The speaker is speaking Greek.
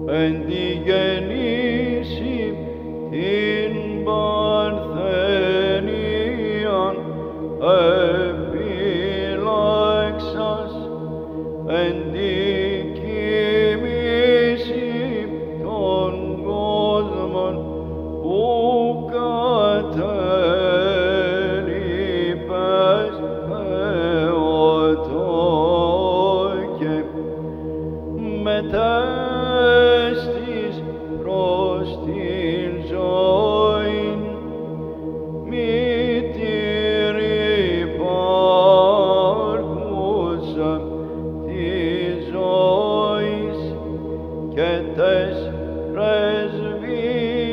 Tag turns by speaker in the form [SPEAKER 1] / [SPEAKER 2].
[SPEAKER 1] εν τη γεννήσει την παρθενίαν επιλέξας, εν τη κοιμήσει των κόσμων που κατέλειπες Θεοτόκε, μετέστης προς την ζωήν, μήτηρ υπάρχουσα της ζωής και τες πρεσβείες